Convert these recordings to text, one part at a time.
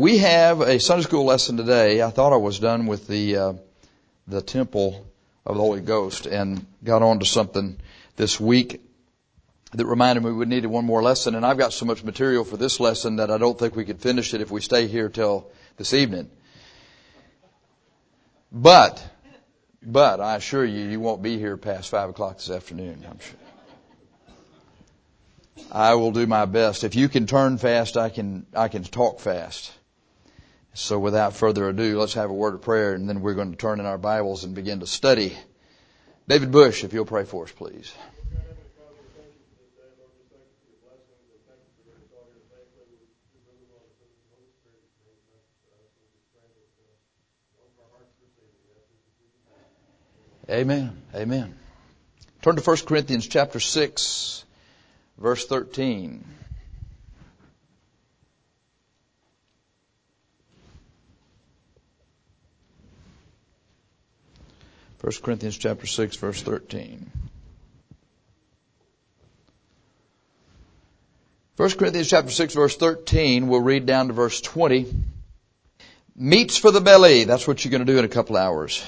We have a Sunday school lesson today. I thought I was done with the temple of the Holy Ghost and got on to something this week that reminded me we needed one more lesson. And I've got so much material for this lesson that I don't think we could finish it if we stay here till this evening. But I assure you, you won't be here past 5 o'clock this afternoon, I'm sure. I will do my best. If you can turn fast, I can talk fast. So without further ado, let's have a word of prayer, and then we're going to turn in our Bibles and begin to study. David Bush, if you'll pray for us, please. Amen. Amen. Turn to 1 Corinthians chapter 6, verse 13. First Corinthians chapter 6, verse 13. 1 Corinthians chapter 6, verse 13, we'll read down to verse 20. Meats for the belly, that's what you're going to do in a couple hours.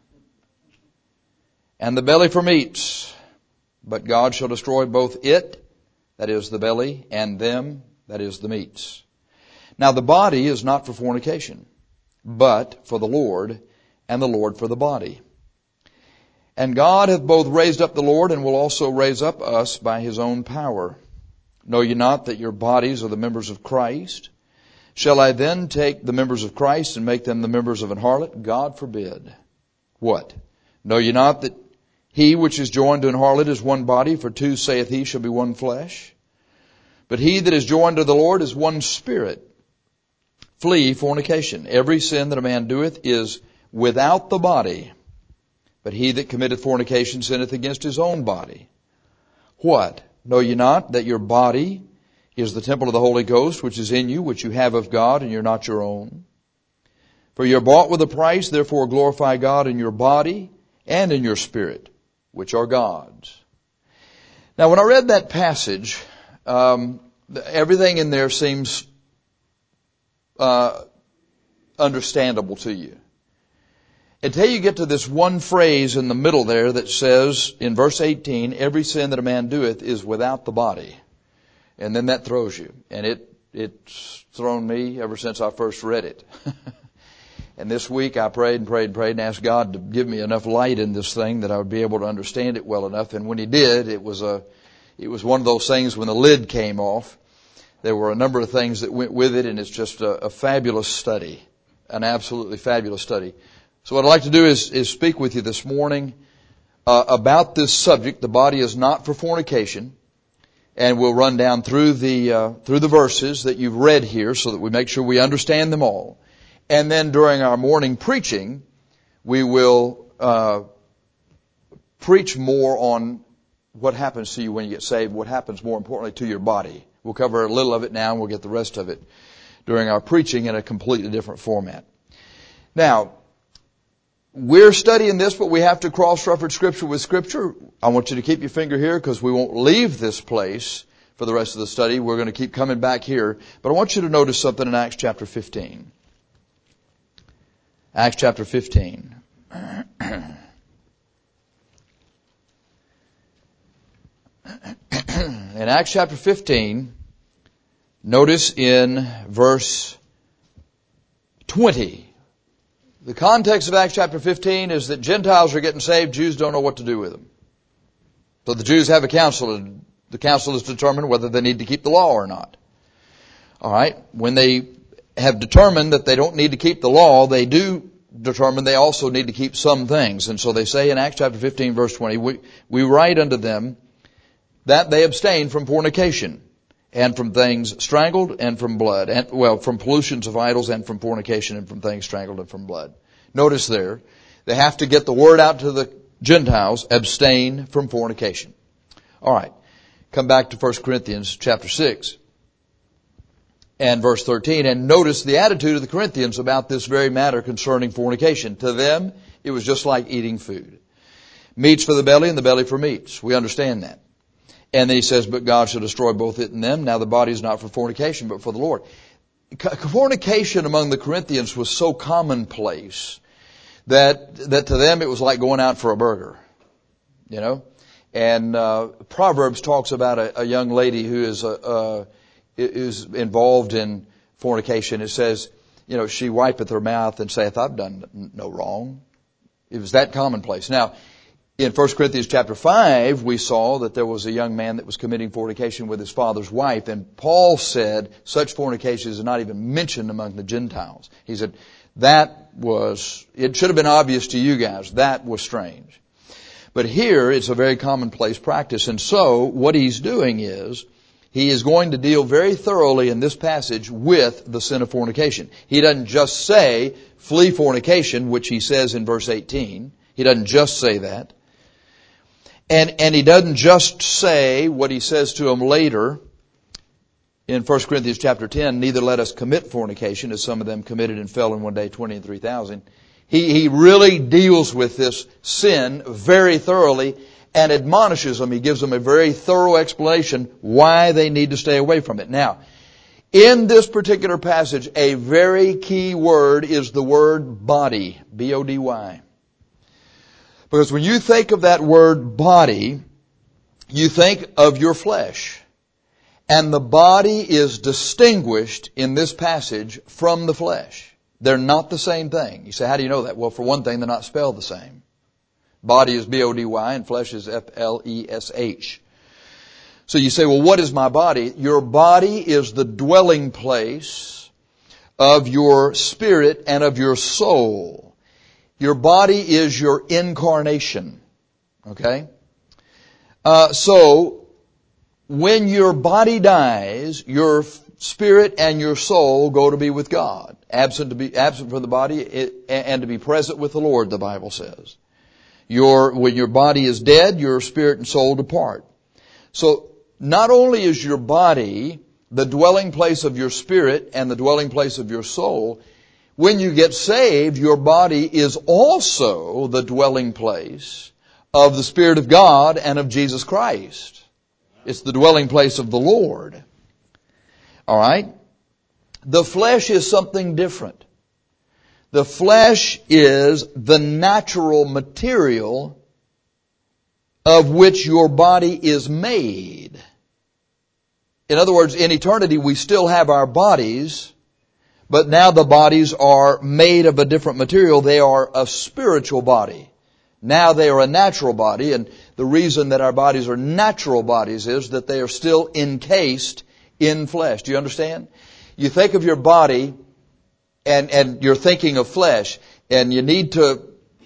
And the belly for meats. But God shall destroy both it, that is the belly, and them, that is the meats. Now the body is not for fornication, but for the Lord, and the Lord for the body. And God hath both raised up the Lord, and will also raise up us by His own power. Know ye not that your bodies are the members of Christ? Shall I then take the members of Christ and make them the members of an harlot? God forbid. What? Know ye not that he which is joined to an harlot is one body, for two, saith he, shall be one flesh? But he that is joined to the Lord is one spirit. Flee fornication. Every sin that a man doeth is without the body, but he that committeth fornication sinneth against his own body. What? Know ye not that your body is the temple of the Holy Ghost, which is in you, which you have of God, and you're not your own? For you're bought with a price, therefore glorify God in your body and in your spirit, which are God's. Now, when I read that passage, everything in there seems understandable to you. Until you get to this one phrase in the middle there that says, in verse 18, every sin that a man doeth is without the body. And then that throws you. And it's thrown me ever since I first read it. And this week I prayed and asked God to give me enough light in this thing that I would be able to understand it well enough. And when He did, it was one of those things when the lid came off. There were a number of things that went with it, and it's just a fabulous study, an absolutely fabulous study. So what I'd like to do is speak with you this morning about this subject. The body is not for fornication, and we'll run down through the verses that you've read here so that we make sure we understand them all. And then during our morning preaching, we will preach more on what happens to you when you get saved, what happens more importantly to your body. We'll cover a little of it now, and we'll get the rest of it during our preaching in a completely different format. Now, we're studying this, but we have to cross-reference Scripture with Scripture. I want you to keep your finger here because we won't leave this place for the rest of the study. We're going to keep coming back here. But I want you to notice something in Acts chapter 15. Acts chapter 15. In Acts chapter 15, notice in verse 20. The context of Acts chapter 15 is that Gentiles are getting saved, Jews don't know what to do with them. So the Jews have a council, and the council is to determine whether they need to keep the law or not. All right. When they have determined that they don't need to keep the law, they do determine they also need to keep some things. And so they say in Acts chapter 15, verse 20, we write unto them that they abstain from fornication, and from things strangled, and from blood, and from pollutions of idols, and from fornication, and from things strangled, and from blood. Notice there, they have to get the word out to the Gentiles, abstain from fornication. All right. Come back to 1 Corinthians chapter 6 and verse 13, and notice the attitude of the Corinthians about this very matter concerning fornication. To them, it was just like eating food. Meats for the belly and the belly for meats. We understand that. And then he says, but God shall destroy both it and them. Now the body is not for fornication, but for the Lord. fornication among the Corinthians was so commonplace that to them it was like going out for a burger, you know. And Proverbs talks about a young lady who is involved in fornication. It says, you know, she wipeth her mouth and saith, I've done no wrong. It was that commonplace. Now, in 1 Corinthians chapter 5, we saw that there was a young man that was committing fornication with his father's wife, and Paul said such fornication is not even mentioned among the Gentiles. He said, it should have been obvious to you guys. That was strange. But here, it's a very commonplace practice, and so what he's doing is, he is going to deal very thoroughly in this passage with the sin of fornication. He doesn't just say, flee fornication, which he says in verse 18. He doesn't just say that. And he doesn't just say what he says to them later in 1 Corinthians chapter 10, neither let us commit fornication, as some of them committed and fell in one day, 20 and 3,000. He really deals with this sin very thoroughly and admonishes them. He gives them a very thorough explanation why they need to stay away from it. Now, in this particular passage, a very key word is the word body, B-O-D-Y. Because when you think of that word body, you think of your flesh. And the body is distinguished in this passage from the flesh. They're not the same thing. You say, how do you know that? Well, for one thing, they're not spelled the same. Body is B-O-D-Y and flesh is F-L-E-S-H. So you say, well, what is my body? Your body is the dwelling place of your spirit and of your soul. Your body is your incarnation. Okay? So, when your body dies, your spirit and your soul go to be with God. Absent from the body and to be present with the Lord, the Bible says. When your body is dead, your spirit and soul depart. So, not only is your body the dwelling place of your spirit and the dwelling place of your soul, when you get saved, your body is also the dwelling place of the Spirit of God and of Jesus Christ. It's the dwelling place of the Lord. All right? The flesh is something different. The flesh is the natural material of which your body is made. In other words, in eternity, we still have our bodies, but now the bodies are made of a different material. They are a spiritual body. Now they are a natural body, and the reason that our bodies are natural bodies is that they are still encased in flesh. Do you understand? You think of your body, and you're thinking of flesh, and you need to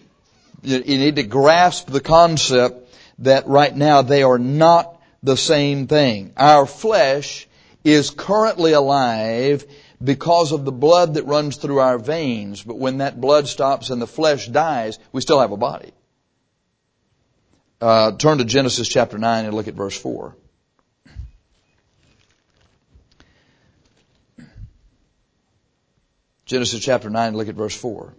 grasp the concept that right now they are not the same thing. Our flesh is currently alive because of the blood that runs through our veins. But when that blood stops and the flesh dies, we still have a body. Turn to Genesis chapter 9 and look at verse 4. Genesis chapter 9 and look at verse 4.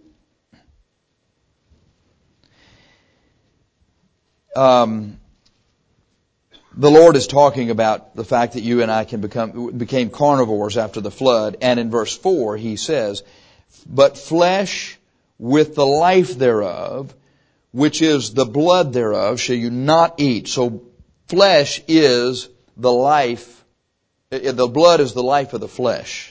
The Lord is talking about the fact that you and I became carnivores after the flood. And in verse 4 he says, but flesh with the life thereof, which is the blood thereof, shall you not eat. So flesh is the life, the blood is the life of the flesh.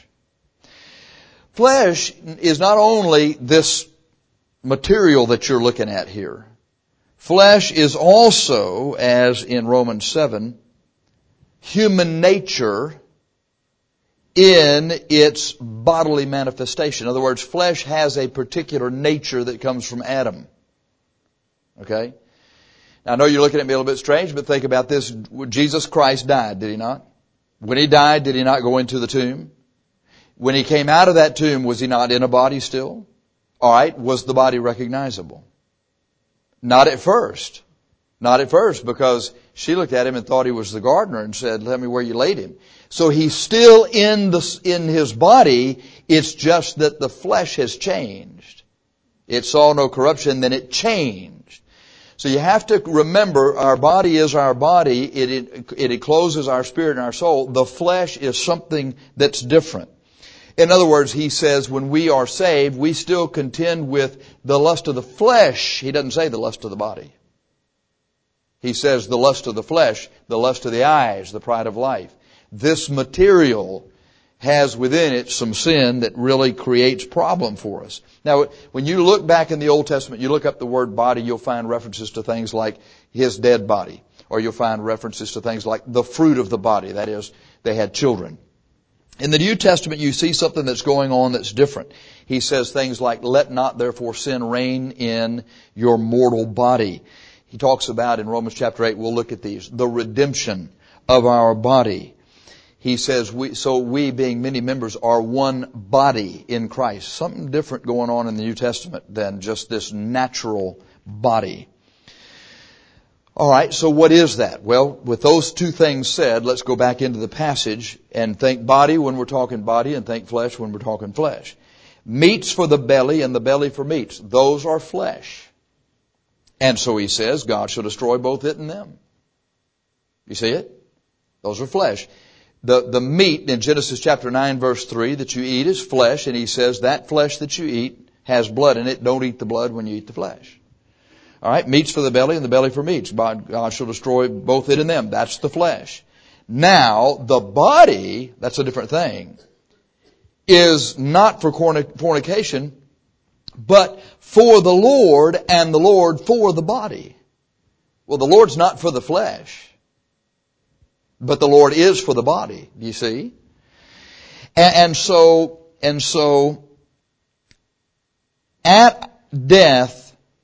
Flesh is not only this material that you're looking at here. Flesh is also, as in Romans 7, human nature in its bodily manifestation. In other words, flesh has a particular nature that comes from Adam. Okay? Now, I know you're looking at me a little bit strange, but think about this. Jesus Christ died, did he not? When he died, did he not go into the tomb? When he came out of that tomb, was he not in a body still? All right, was the body recognizable? Not at first. Not at first, because she looked at him and thought he was the gardener and said, "Let me where you laid him." So he's still in his body. It's just that the flesh has changed. It saw no corruption, then it changed. So you have to remember, our body is our body. It encloses our spirit and our soul. The flesh is something that's different. In other words, he says when we are saved, we still contend with the lust of the flesh. He doesn't say the lust of the body. He says the lust of the flesh, the lust of the eyes, the pride of life. This material has within it some sin that really creates problem for us. Now, when you look back in the Old Testament, you look up the word body, you'll find references to things like his dead body. Or you'll find references to things like the fruit of the body. That is, they had children. In the New Testament, you see something that's going on that's different. He says things like, let not therefore sin reign in your mortal body. He talks about in Romans chapter 8, we'll look at these, the redemption of our body. He says, we being many members are one body in Christ. Something different going on in the New Testament than just this natural body. All right, so what is that? Well, with those two things said, let's go back into the passage and think body when we're talking body and think flesh when we're talking flesh. Meats for the belly and the belly for meats. Those are flesh. And so he says God shall destroy both it and them. You see it? Those are flesh. The meat in Genesis chapter 9 verse 3 that you eat is flesh, and he says that flesh that you eat has blood in it. Don't eat the blood when you eat the flesh. All right, meats for the belly and the belly for meats. God shall destroy both it and them. That's the flesh. Now, the body, that's a different thing, is not for fornication, but for the Lord, and the Lord for the body. Well, the Lord's not for the flesh, but the Lord is for the body, you see? And so, at death,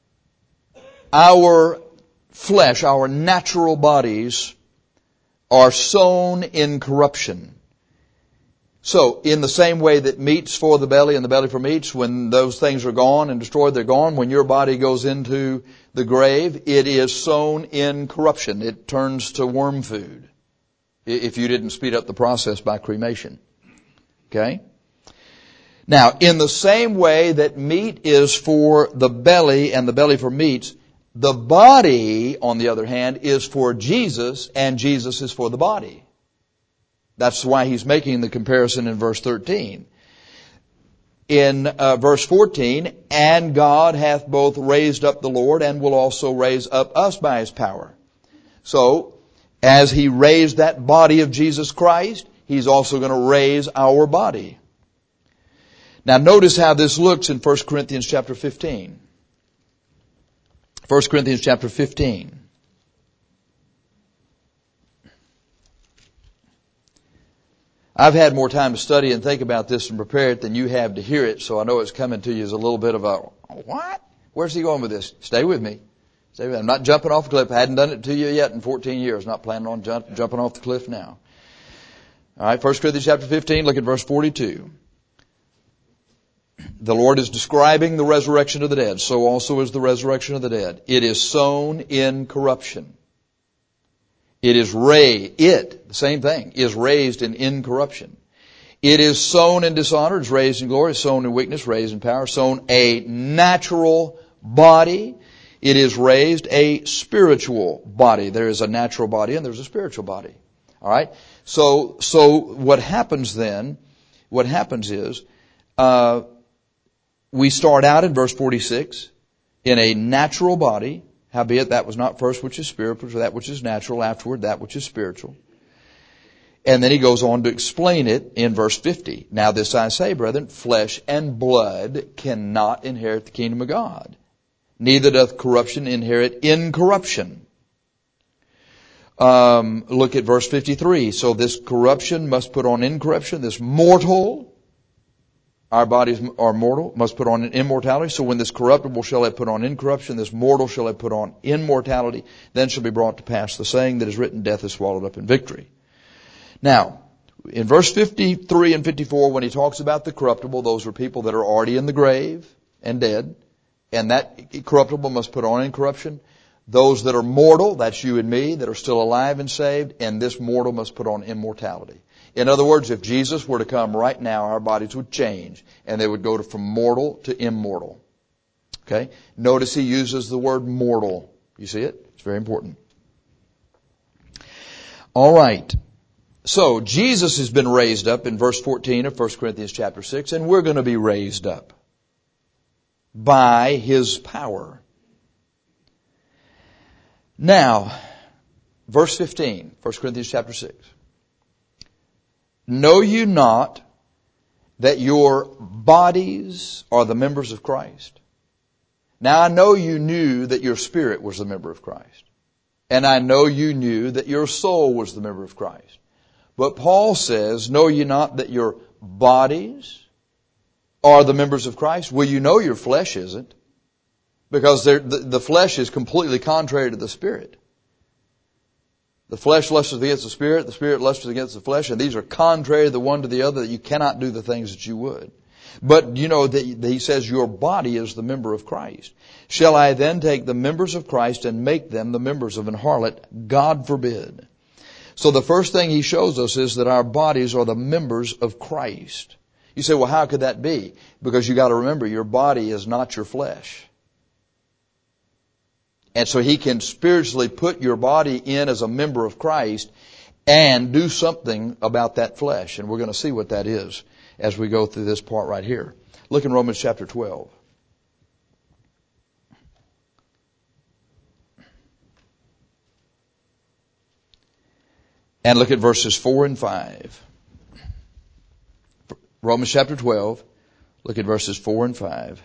our flesh, our natural bodies, are sown in corruption. So, in the same way that meats for the belly and the belly for meats, when those things are gone and destroyed, they're gone. When your body goes into the grave, it is sown in corruption. It turns to worm food, if you didn't speed up the process by cremation. Okay? Now, in the same way that meat is for the belly and the belly for meats, the body, on the other hand, is for Jesus, and Jesus is for the body. That's why he's making the comparison in verse 13. In verse 14, and God hath both raised up the Lord and will also raise up us by his power. So, as he raised that body of Jesus Christ, he's also going to raise our body. Now notice how this looks in 1 Corinthians chapter 15. 1 Corinthians chapter 15. I've had more time to study and think about this and prepare it than you have to hear it, so I know it's coming to you as a little bit of a, what? Where's he going with this? Stay with me. Stay with me. I'm not jumping off a cliff. I hadn't done it to you yet in 14 years. Not planning on jumping off the cliff now. All right, 1 Corinthians chapter 15, look at verse 42. The Lord is describing the resurrection of the dead. So also is the resurrection of the dead. It is sown in corruption. The same thing, is raised in incorruption. It is sown in dishonor, is raised in glory, sown in weakness, raised in power, sown a natural body. It is raised a spiritual body. There is a natural body and there's a spiritual body. All right? So what happens is, we start out in verse 46 in a natural body, howbeit that was not first which is spiritual, that which is natural, afterward that which is spiritual. And then he goes on to explain it in verse 50. Now this I say, brethren, flesh and blood cannot inherit the kingdom of God. Neither doth corruption inherit incorruption. Look at verse 53. So this corruption must put on incorruption, this mortal. Our bodies are mortal, must put on immortality. So when this corruptible shall have put on incorruption, this mortal shall have put on immortality, then shall be brought to pass the saying that is written, death is swallowed up in victory. Now, in verse 53 and 54, when he talks about the corruptible, those are people that are already in the grave and dead, and that corruptible must put on incorruption. Those that are mortal, that's you and me, that are still alive and saved, and this mortal must put on immortality. In other words, if Jesus were to come right now, our bodies would change, and they would go from mortal to immortal. Okay? Notice he uses the word mortal. You see it? It's very important. All right. So, Jesus has been raised up in verse 14 of 1 Corinthians chapter 6, and we're going to be raised up by His power. Now, verse 15, 1 Corinthians chapter 6. Know you not that your bodies are the members of Christ? Now I know you knew that your spirit was the member of Christ. And I know you knew that your soul was the member of Christ. But Paul says, know you not that your bodies are the members of Christ? Well, you know your flesh isn't. Because the flesh is completely contrary to the spirit. The flesh lusts against the spirit lusts against the flesh, and these are contrary the one to the other, that you cannot do the things that you would. But you know that he says your body is the member of Christ. Shall I then take the members of Christ and make them the members of an harlot? God forbid. So the first thing he shows us is that our bodies are the members of Christ. You say, well, how could that be? Because you got to remember, your body is not your flesh. And so he can spiritually put your body in as a member of Christ and do something about that flesh. And we're going to see what that is as we go through this part right here. Look in Romans chapter 12. And look at verses 4 and 5. Romans chapter 12. Look at verses 4 and 5.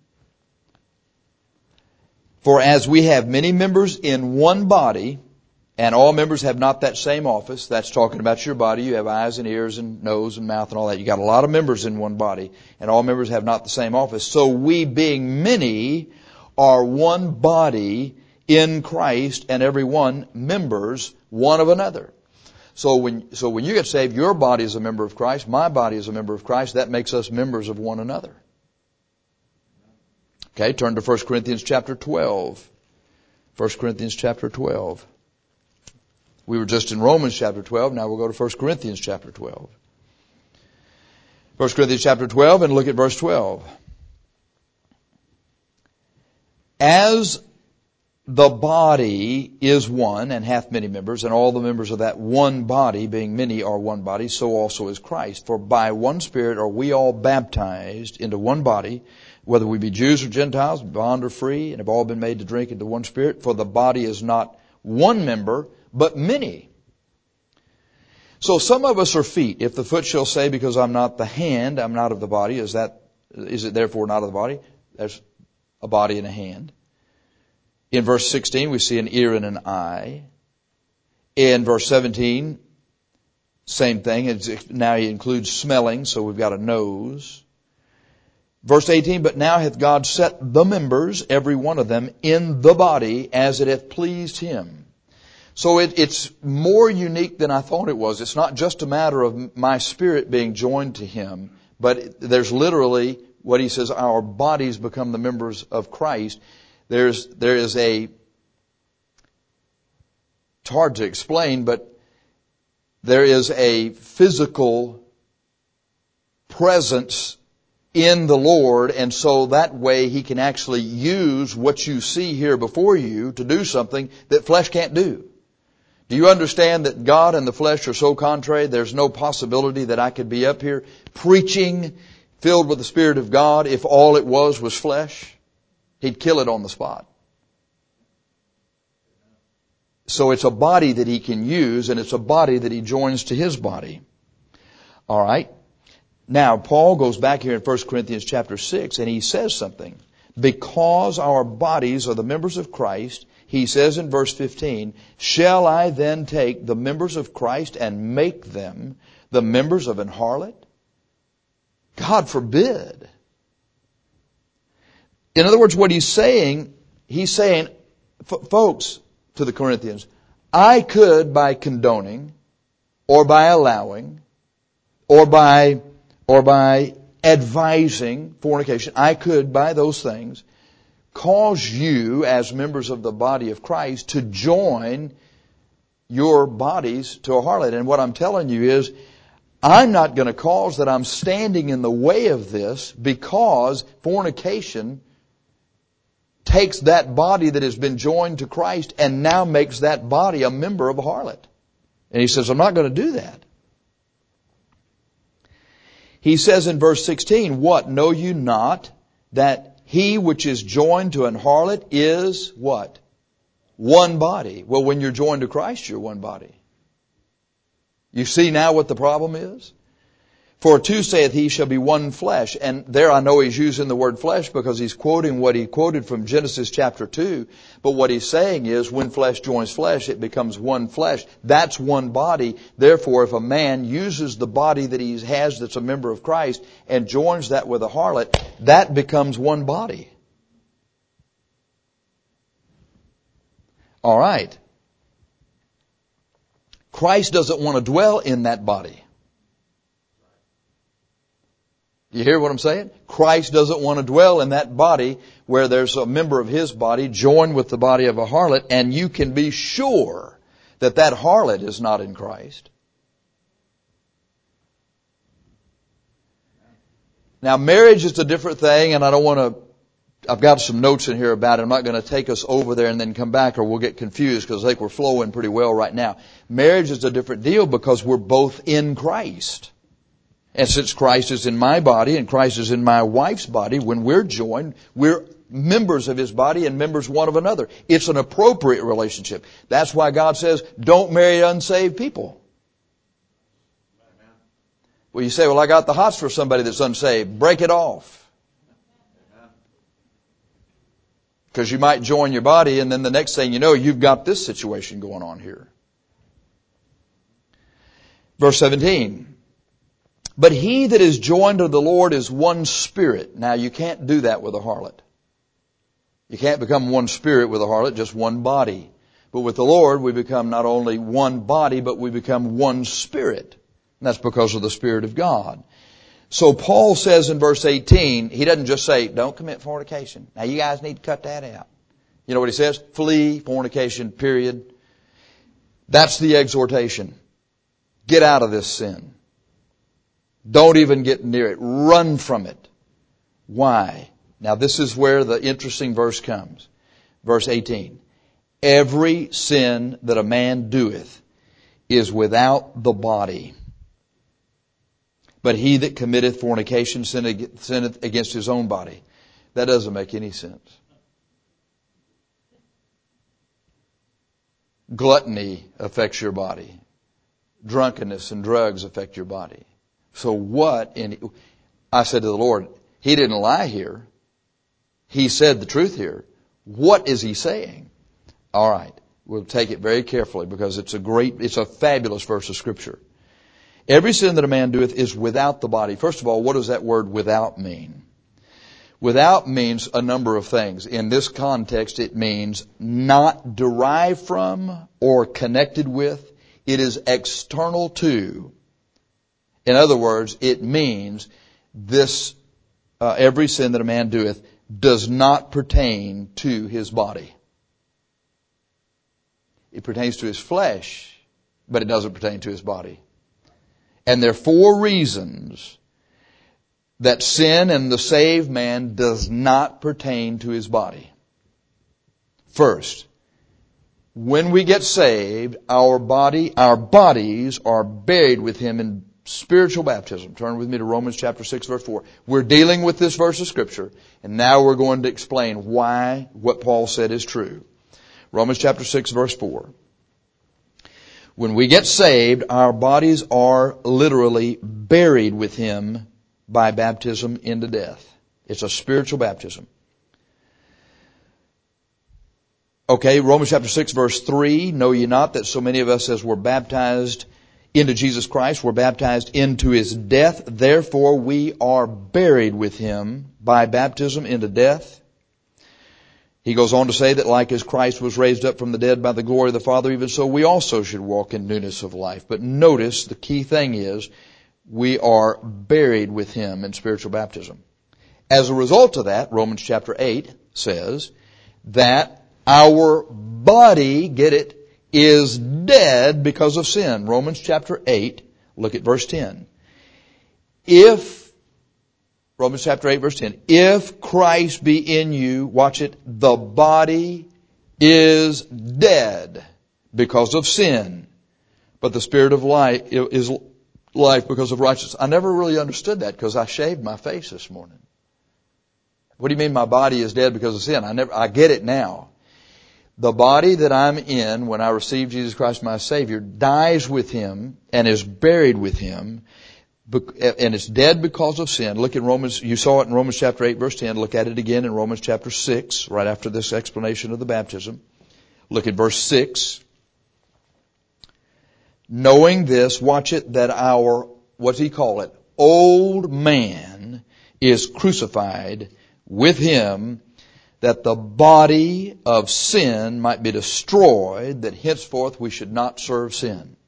For as we have many members in one body, and all members have not that same office, that's talking about your body. You have eyes and ears and nose and mouth and all that. You got a lot of members in one body, and all members have not the same office. So we, being many, are one body in Christ, and every one members one of another. So when you get saved, your body is a member of Christ, my body is a member of Christ. That makes us members of one another. Okay, turn to 1 Corinthians chapter 12. 1 Corinthians chapter 12. We were just in Romans chapter 12. Now we'll go to 1 Corinthians chapter 12. 1 Corinthians chapter 12 and look at verse 12. As the body is one and hath many members, and all the members of that one body, being many, are one body, so also is Christ. For by one Spirit are we all baptized into one body, whether we be Jews or Gentiles, bond or free, and have all been made to drink into one Spirit. For the body is not one member, but many. So some of us are feet. If the foot shall say, because I'm not the hand, I'm not of the body, is it therefore not of the body? There's a body and a hand. In verse 16, we see an ear and an eye. In verse 17, same thing. Now he includes smelling, so we've got a nose. Verse 18, but now hath God set the members, every one of them, in the body as it hath pleased Him. So it's more unique than I thought it was. It's not just a matter of my spirit being joined to Him, but there's literally what he says, our bodies become the members of Christ. There is it's hard to explain, but there is a physical presence in the Lord, and so that way He can actually use what you see here before you to do something that flesh can't do. Do you understand that God and the flesh are so contrary? There's no possibility that I could be up here preaching filled with the Spirit of God if all it was flesh. He'd kill it on the spot. So it's a body that He can use, and it's a body that He joins to His body. All right. Now, Paul goes back here in 1 Corinthians chapter 6, and he says something. Because our bodies are the members of Christ, he says in verse 15, shall I then take the members of Christ and make them the members of an harlot? God forbid. In other words, what he's saying, folks, to the Corinthians, I could, by condoning, or by allowing, or by advising fornication, I could, by those things, cause you, as members of the body of Christ, to join your bodies to a harlot. And what I'm telling you is, I'm not going to cause that. I'm standing in the way of this, because fornication takes that body that has been joined to Christ and now makes that body a member of a harlot. And he says, I'm not going to do that. He says in verse 16, what? Know you not that he which is joined to an harlot is what? One body. Well, when you're joined to Christ, you're one body. You see now what the problem is? For two saith he shall be one flesh. And there I know he's using the word flesh because he's quoting what he quoted from Genesis chapter 2. But what he's saying is when flesh joins flesh, it becomes one flesh. That's one body. Therefore, if a man uses the body that he has that's a member of Christ and joins that with a harlot, that becomes one body. All right. Christ doesn't want to dwell in that body. You hear what I'm saying? Christ doesn't want to dwell in that body where there's a member of His body joined with the body of a harlot, and you can be sure that that harlot is not in Christ. Now, marriage is a different thing, and I've got some notes in here about it. I'm not going to take us over there and then come back, or we'll get confused because I think we're flowing pretty well right now. Marriage is a different deal because we're both in Christ. And since Christ is in my body and Christ is in my wife's body, when we're joined, we're members of His body and members one of another. It's an appropriate relationship. That's why God says, don't marry unsaved people. Well, you say, well, I got the hots for somebody that's unsaved. Break it off. Because you might join your body and then the next thing you know, you've got this situation going on here. Verse 17. But he that is joined to the Lord is one spirit. Now, you can't do that with a harlot. You can't become one spirit with a harlot, just one body. But with the Lord, we become not only one body, but we become one spirit. And that's because of the Spirit of God. So Paul says in verse 18, he doesn't just say, don't commit fornication. Now, you guys need to cut that out. You know what he says? Flee fornication, period. That's the exhortation. Get out of this sin. Don't even get near it. Run from it. Why? Now this is where the interesting verse comes. Verse 18. Every sin that a man doeth is without the body. But he that committeth fornication sinneth against his own body. That doesn't make any sense. Gluttony affects your body. Drunkenness and drugs affect your body. So I said to the Lord, He didn't lie here. He said the truth here. What is He saying? All right. We'll take it very carefully because it's a fabulous verse of Scripture. Every sin that a man doeth is without the body. First of all, what does that word without mean? Without means a number of things. In this context, it means not derived from or connected with. It is external to. In other words, it means every sin that a man doeth does not pertain to his body. It pertains to his flesh, but it doesn't pertain to his body. And there are 4 reasons that sin in the saved man does not pertain to his body. First, when we get saved, our bodies are buried with Him in spiritual baptism. Turn with me to Romans chapter 6, verse 4. We're dealing with this verse of Scripture, and now we're going to explain why what Paul said is true. Romans chapter 6, verse 4. When we get saved, our bodies are literally buried with Him by baptism into death. It's a spiritual baptism. Okay, Romans chapter 6, verse 3. Know ye not that so many of us as were baptized into Jesus Christ, were baptized into His death. Therefore, we are buried with Him by baptism into death. He goes on to say that like as Christ was raised up from the dead by the glory of the Father, even so we also should walk in newness of life. But notice the key thing is we are buried with Him in spiritual baptism. As a result of that, Romans chapter 8 says that our body, get it, is dead because of sin. Romans chapter 8, look at verse 10. Romans chapter 8, verse 10, if Christ be in you, watch it, the body is dead because of sin, but the Spirit of life is life because of righteousness. I never really understood that because I shaved my face this morning. What do you mean my body is dead because of sin? I get it now. The body that I'm in when I receive Jesus Christ my Savior dies with Him and is buried with Him, and it's dead because of sin. Look at Romans, you saw it in Romans chapter 8 verse 10. Look at it again in Romans chapter 6, right after this explanation of the baptism. Look at verse 6. Knowing this, watch it, that our, what's he call it? Old man is crucified with Him, that the body of sin might be destroyed, that henceforth we should not serve sin.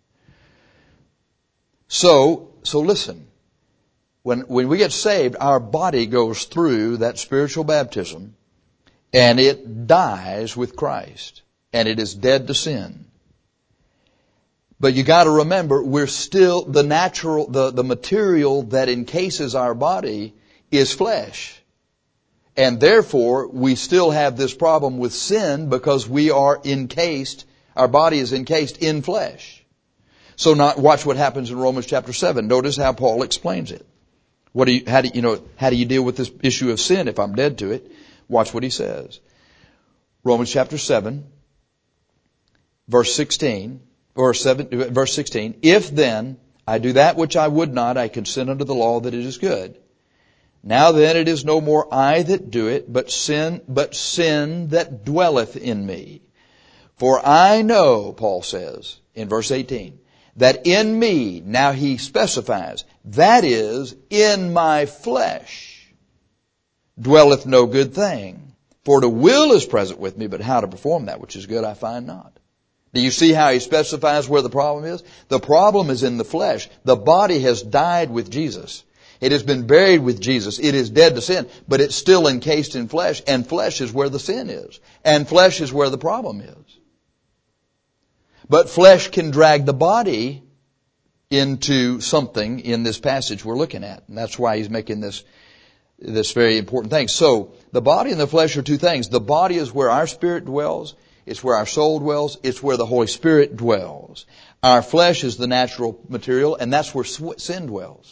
So listen. When we get saved, our body goes through that spiritual baptism, and it dies with Christ, and it is dead to sin. But you got to remember, we're still the material that encases our body is flesh. And therefore, we still have this problem with sin because we are encased, our body is encased in flesh. So watch what happens in Romans chapter 7. Notice how Paul explains it. How do you deal with this issue of sin if I'm dead to it? Watch what he says. Romans chapter 7, verse 16. Verse 16, if then I do that which I would not, I consent unto the law that it is good. Now then it is no more I that do it, but sin that dwelleth in me. For I know, Paul says in verse 18, that in me, now he specifies, that is, in my flesh, dwelleth no good thing. For the will is present with me, but how to perform that which is good I find not. Do you see how he specifies where the problem is? The problem is in the flesh. The body has died with Jesus. It has been buried with Jesus. It is dead to sin, but it's still encased in flesh, and flesh is where the sin is. And flesh is where the problem is. But flesh can drag the body into something in this passage we're looking at. And that's why he's making this very important thing. So, the body and the flesh are two things. The body is where our spirit dwells. It's where our soul dwells. It's where the Holy Spirit dwells. Our flesh is the natural material, and that's where sin dwells.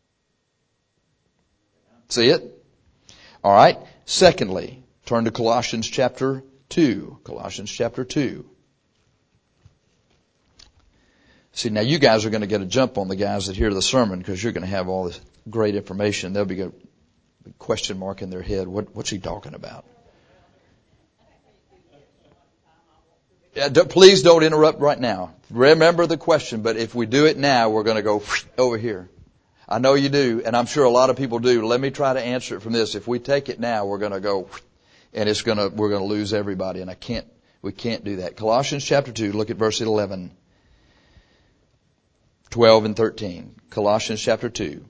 See it? All right. Secondly, turn to Colossians chapter 2. Colossians chapter 2. See, now you guys are going to get a jump on the guys that hear the sermon because you're going to have all this great information. There'll be a question mark in their head. What's he talking about? Yeah, please don't interrupt right now. Remember the question, but if we do it now, we're going to go over here. I know you do, and I'm sure a lot of people do. Let me try to answer it from this. If we take it now, we're going to go, and we're going to lose everybody, and we can't do that. Colossians chapter 2, look at verse 11, 12 and 13. Colossians chapter 2.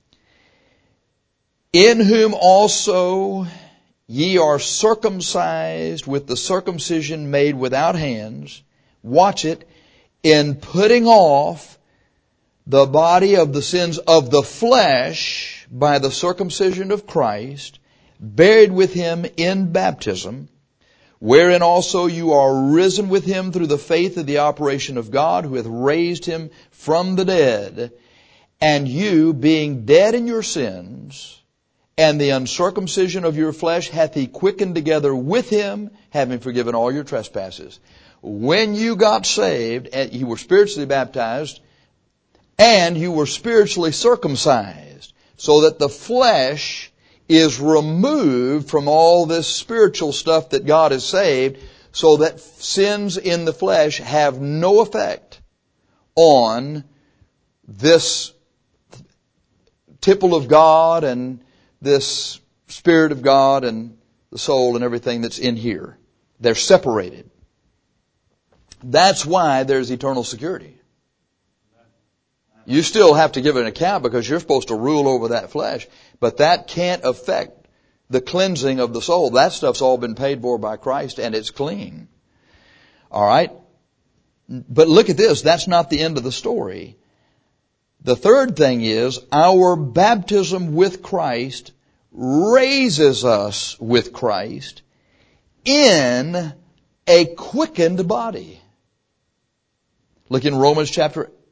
In whom also ye are circumcised with the circumcision made without hands. Watch it. In putting off the body of the sins of the flesh by the circumcision of Christ, buried with Him in baptism, wherein also you are risen with Him through the faith of the operation of God, who hath raised Him from the dead, and you, being dead in your sins, and the uncircumcision of your flesh hath He quickened together with Him, having forgiven all your trespasses. When you got saved, and you were spiritually baptized, and you were spiritually circumcised, so that the flesh is removed from all this spiritual stuff that God has saved, so that sins in the flesh have no effect on this temple of God and this Spirit of God and the soul and everything that's in here. They're separated. That's why there's eternal security. You still have to give an account because you're supposed to rule over that flesh, but that can't affect the cleansing of the soul. That stuff's all been paid for by Christ and it's clean. All right? But look at this. That's not the end of the story. The third thing is our baptism with Christ raises us with Christ in a quickened body. Look in Romans chapter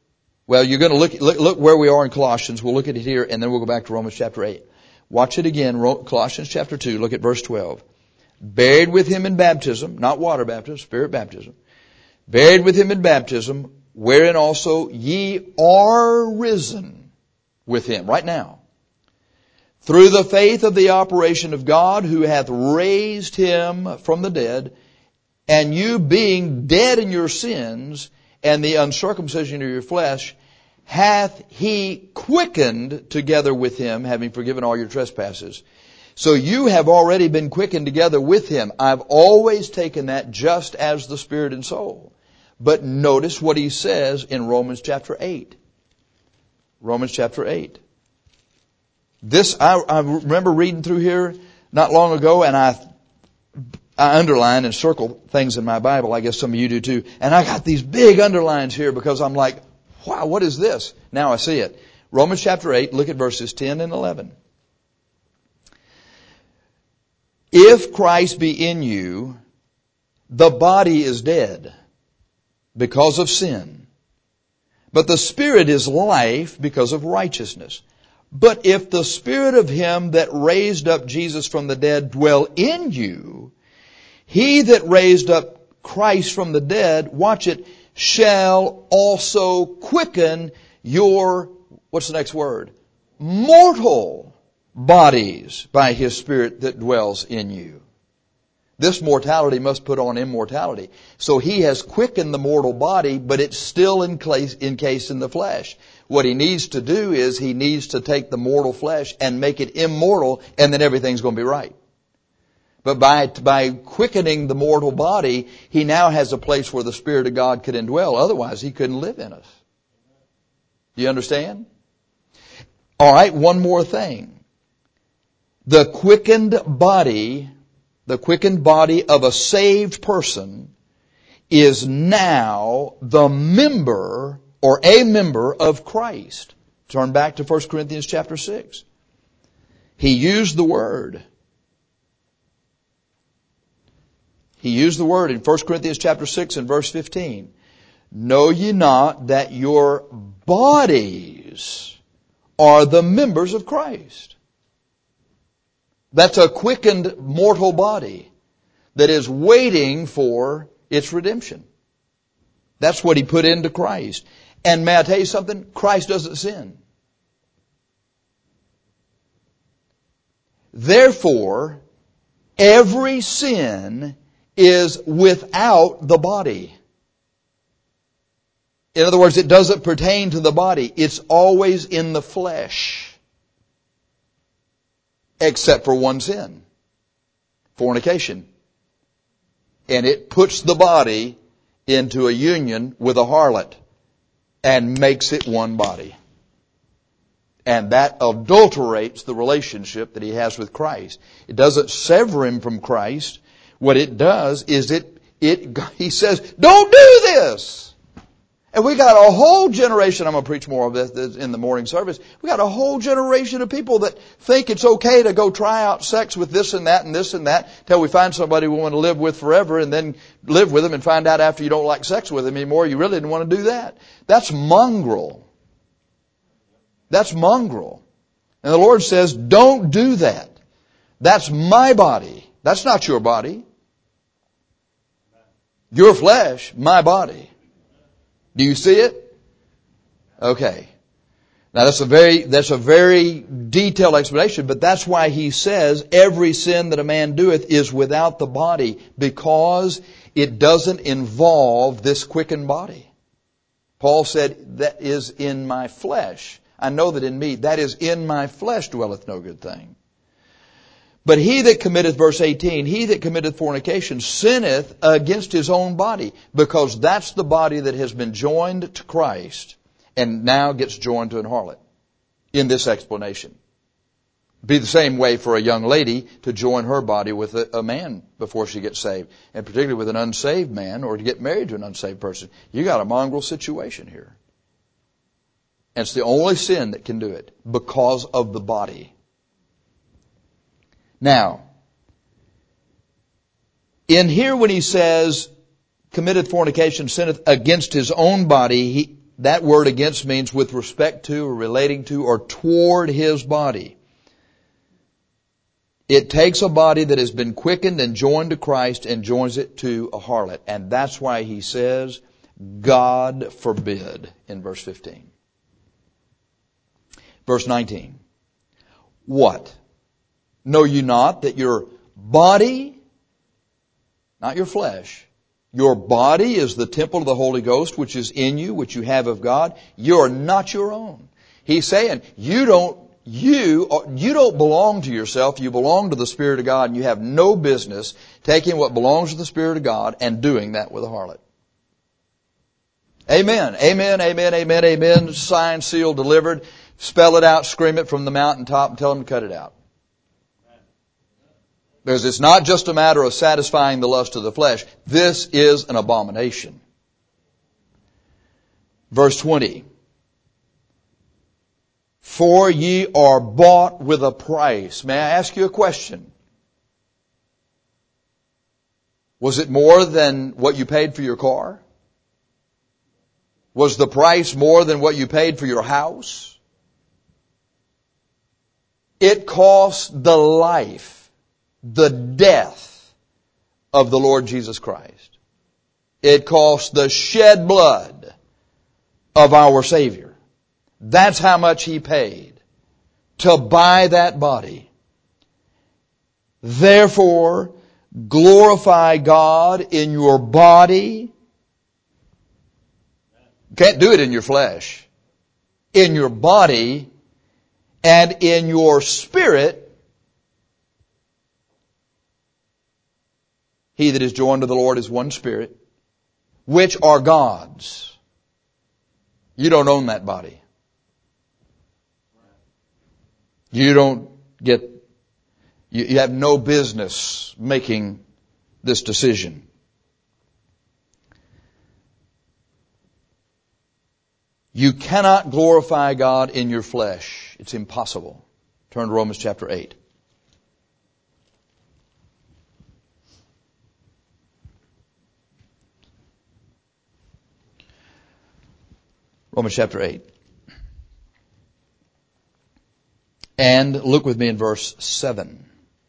Well, you're going to look where we are in Colossians. We'll look at it here, and then we'll go back to Romans chapter 8. Watch it again, Colossians chapter 2, look at verse 12. Buried with him in baptism, not water baptism, spirit baptism. Buried with him in baptism, wherein also ye are risen with him, right now. Through the faith of the operation of God, who hath raised him from the dead, and you being dead in your sins, and the uncircumcision of your flesh, hath he quickened together with him, having forgiven all your trespasses. So you have already been quickened together with him. I've always taken that just as the spirit and soul. But notice what he says in Romans chapter 8. Romans chapter 8. This, I remember reading through here not long ago, and I underline and circle things in my Bible. I guess some of you do too. And I got these big underlines here because I'm like, wow, what is this? Now I see it. Romans chapter 8, look at verses 10 and 11. If Christ be in you, the body is dead because of sin, but the spirit is life because of righteousness. But if the spirit of him that raised up Jesus from the dead dwell in you, he that raised up Christ from the dead, watch it, shall also quicken your, what's the next word? Mortal bodies by his spirit that dwells in you. This mortality must put on immortality. So he has quickened the mortal body, but it's still encased in the flesh. What he needs to do is he needs to take the mortal flesh and make it immortal, and then everything's going to be right. But by quickening the mortal body, he now has a place where the Spirit of God could indwell. Otherwise, he couldn't live in us. Do you understand? All right, one more thing. The quickened body of a saved person is now the member or a member of Christ. Turn back to 1 Corinthians chapter 6. He used the word. He used the word in 1 Corinthians chapter 6 and verse 15. Know ye not that your bodies are the members of Christ? That's a quickened mortal body that is waiting for its redemption. That's what he put into Christ. And may I tell you something? Christ doesn't sin. Therefore, every sin is without the body. In other words, it doesn't pertain to the body. It's always in the flesh. Except for one sin. Fornication. And it puts the body into a union with a harlot and makes it one body. And that adulterates the relationship that he has with Christ. It doesn't sever him from Christ. What it does is he says, don't do this. And we got a whole generation, I'm going to preach more of this in the morning service. We got a whole generation of people that think it's okay to go try out sex with this and that and this and that till we find somebody we want to live with forever and then live with them and find out after you don't like sex with them anymore, you really didn't want to do that. That's mongrel. That's mongrel. And the Lord says, don't do that. That's my body. That's not your body. Your flesh, my body. Do you see it? Okay. Now that's a very detailed explanation, but that's why he says every sin that a man doeth is without the body, because it doesn't involve this quickened body. Paul said, that is in my flesh. I know that in me, that is in my flesh dwelleth no good thing. But he that committeth, verse 18, he that committeth fornication sinneth against his own body, because that's the body that has been joined to Christ and now gets joined to an harlot in this explanation. It'd be the same way for a young lady to join her body with a man before she gets saved, and particularly with an unsaved man, or to get married to an unsaved person. You got a mongrel situation here. And it's the only sin that can do it because of the body. Now, in here when he says, committed fornication, sinneth against his own body, that word against means with respect to or relating to or toward his body. It takes a body that has been quickened and joined to Christ and joins it to a harlot. And that's why he says, God forbid, in verse 15. Verse 19. What? Know you not that your body, not your flesh, your body is the temple of the Holy Ghost, which is in you, which you have of God. You're not your own. He's saying, you don't belong to yourself. You belong to the Spirit of God, and you have no business taking what belongs to the Spirit of God and doing that with a harlot. Amen. Amen, amen, amen, amen. Signed, sealed, delivered. Spell it out, scream it from the mountaintop, and tell them to cut it out. Because it's not just a matter of satisfying the lust of the flesh. This is an abomination. Verse 20. For ye are bought with a price. May I ask you a question? Was it more than what you paid for your car? Was the price more than what you paid for your house? It cost the life, the death of the Lord Jesus Christ. It cost the shed blood of our Savior. That's how much He paid to buy that body. Therefore, glorify God in your body. You can't do it in your flesh. In your body and in your spirit. He that is joined to the Lord is one spirit, which are God's. You don't own that body. You have no business making this decision. You cannot glorify God in your flesh. It's impossible. Turn to Romans chapter 8. Romans chapter 8. And look with me in verse 7.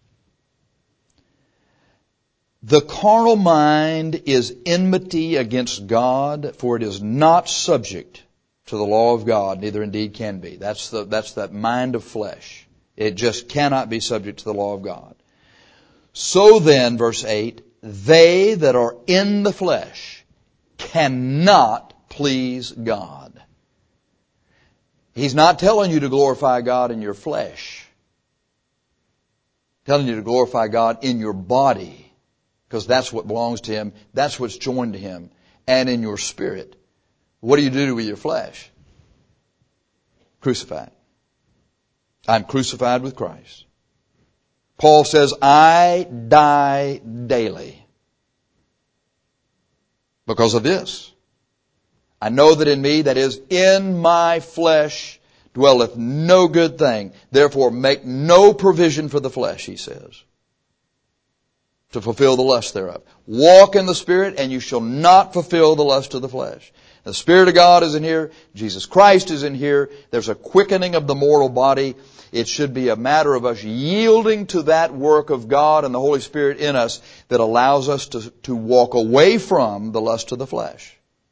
The carnal mind is enmity against God, for it is not subject to the law of God, neither indeed can be. That's that mind of flesh. It just cannot be subject to the law of God. So then, verse 8, they that are in the flesh cannot please God. He's not telling you to glorify God in your flesh. He's telling you to glorify God in your body, because that's what belongs to Him. That's what's joined to Him. And in your spirit. What do you do with your flesh? Crucified. I'm crucified with Christ. Paul says, I die daily because of this. I know that in me, that is, in my flesh, dwelleth no good thing. Therefore, make no provision for the flesh, he says, to fulfill the lust thereof. Walk in the Spirit, and you shall not fulfill the lust of the flesh. The Spirit of God is in here. Jesus Christ is in here. There's a quickening of the mortal body. It should be a matter of us yielding to that work of God and the Holy Spirit in us that allows us to walk away from the lust of the flesh.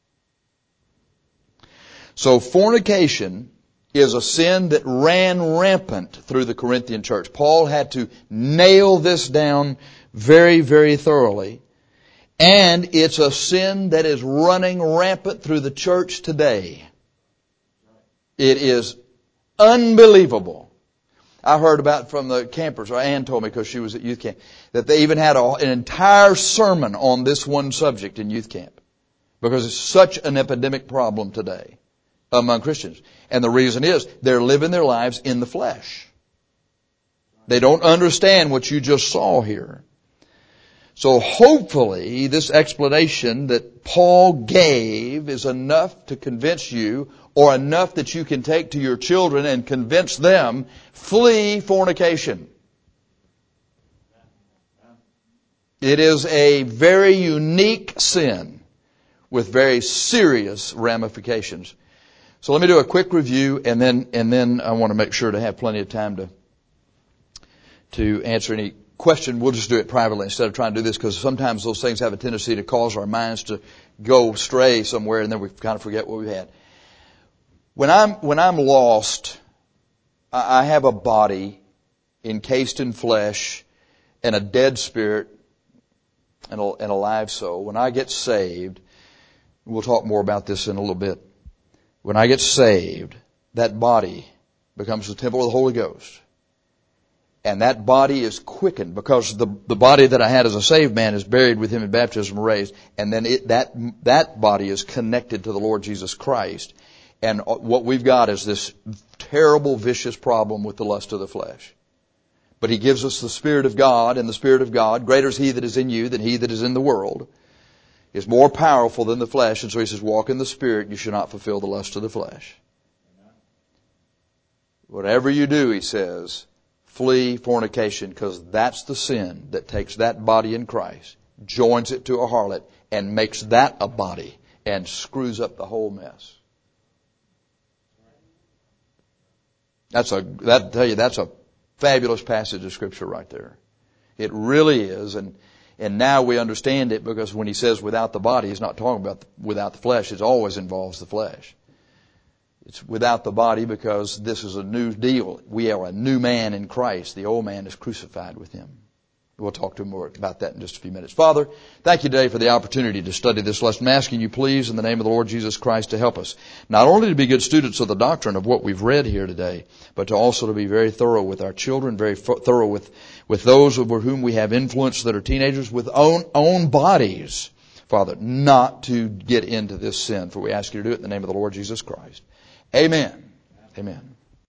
So fornication is a sin that ran rampant through the Corinthian church. Paul had to nail this down very, very thoroughly. And it's a sin that is running rampant through the church today. It is unbelievable. I heard about from the campers, or Ann told me because she was at youth camp, that they even had an entire sermon on this one subject in youth camp. Because it's such an epidemic problem today among Christians. And the reason is they're living their lives in the flesh. They don't understand what you just saw here. So hopefully this explanation that Paul gave is enough to convince you, or enough that you can take to your children and convince them, flee fornication. It is a very unique sin with very serious ramifications. So let me do a quick review, and then I want to make sure to have plenty of time to answer any question. We'll just do it privately instead of trying to do this, because sometimes those things have a tendency to cause our minds to go stray somewhere, and then we kind of forget what we had. When I'm lost, I have a body encased in flesh and a dead spirit and a live soul. When I get saved, we'll talk more about this in a little bit. When I get saved, that body becomes the temple of the Holy Ghost. And that body is quickened, because the body that I had as a saved man is buried with Him in baptism and raised. And then that body is connected to the Lord Jesus Christ. And what we've got is this terrible, vicious problem with the lust of the flesh. But He gives us the Spirit of God, and the Spirit of God, greater is He that is in you than he that is in the world, is more powerful than the flesh. And so He says, walk in the Spirit, and you shall not fulfill the lust of the flesh. Whatever you do, He says, flee fornication, because that's the sin that takes that body in Christ, joins it to a harlot, and makes that a body, and screws up the whole mess. That's a fabulous passage of Scripture right there. It really is, and now we understand it, because when He says without the body, He's not talking about without the flesh. It always involves the flesh. It's without the body because this is a new deal. We are a new man in Christ. The old man is crucified with Him. We'll talk to more about that in just a few minutes. Father, thank You today for the opportunity to study this lesson. I'm asking You, please, in the name of the Lord Jesus Christ, to help us not only to be good students of the doctrine of what we've read here today, but to also to be very thorough with our children, very thorough with those over whom we have influence that are teenagers, with own bodies, Father, not to get into this sin. For we ask You to do it in the name of the Lord Jesus Christ. Amen. Amen.